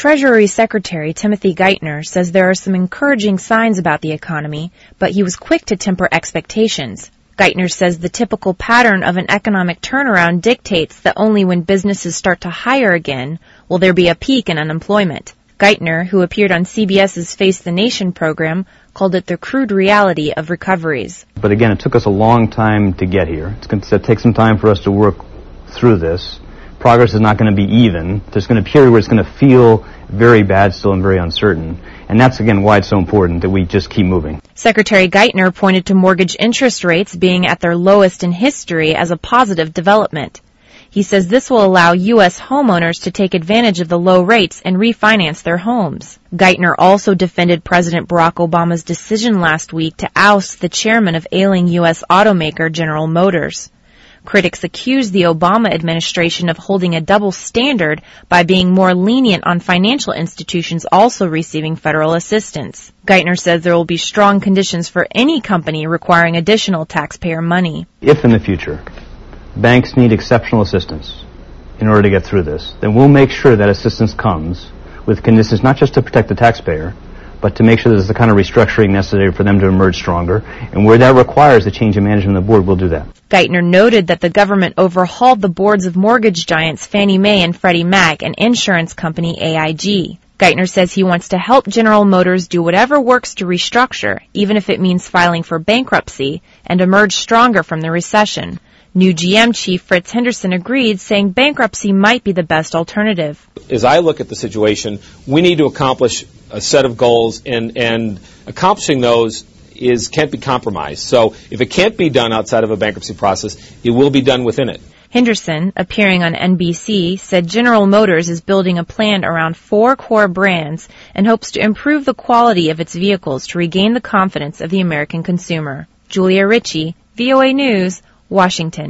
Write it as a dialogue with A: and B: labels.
A: Treasury Secretary Timothy Geithner says there are some encouraging signs about the economy, but he was quick to temper expectations. Geithner says the typical pattern of an economic turnaround dictates that only when businesses start to hire again will there be a peak in unemployment. Geithner, who appeared on CBS's Face the Nation program, called it the crude reality of recoveries.
B: But again, it took us a long time to get here. It's going to take some time for us to work through this. Progress is not going to be even. There's going to be a period where it's going to feel very bad still and very uncertain. And that's, again, why it's so important that we just keep moving.
A: Secretary Geithner pointed to mortgage interest rates being at their lowest in history as a positive development. He says this will allow U.S. homeowners to take advantage of the low rates and refinance their homes. Geithner also defended President Barack Obama's decision last week to oust the chairman of ailing U.S. automaker General Motors. Critics accuse the Obama administration of holding a double standard by being more lenient on financial institutions also receiving federal assistance. Geithner says there will be strong conditions for any company requiring additional taxpayer money.
B: If in the future banks need exceptional assistance in order to get through this, then we'll make sure that assistance comes with conditions not just to protect the taxpayer, but to make sure there's the kind of restructuring necessary for them to emerge stronger. And where that requires a change in management of the board, we'll do that.
A: Geithner noted that the government overhauled the boards of mortgage giants Fannie Mae and Freddie Mac and insurance company AIG. Geithner says he wants to help General Motors do whatever works to restructure, even if it means filing for bankruptcy, and emerge stronger from the recession. New GM chief Fritz Henderson agreed, saying bankruptcy might be the best alternative.
C: As I look at the situation, we need to accomplish a set of goals, and accomplishing those can't be compromised. So if it can't be done outside of a bankruptcy process, it will be done within it.
A: Henderson, appearing on NBC, said General Motors is building a plan around 4 core brands and hopes to improve the quality of its vehicles to regain the confidence of the American consumer. Julia Ritchie, VOA News, Washington.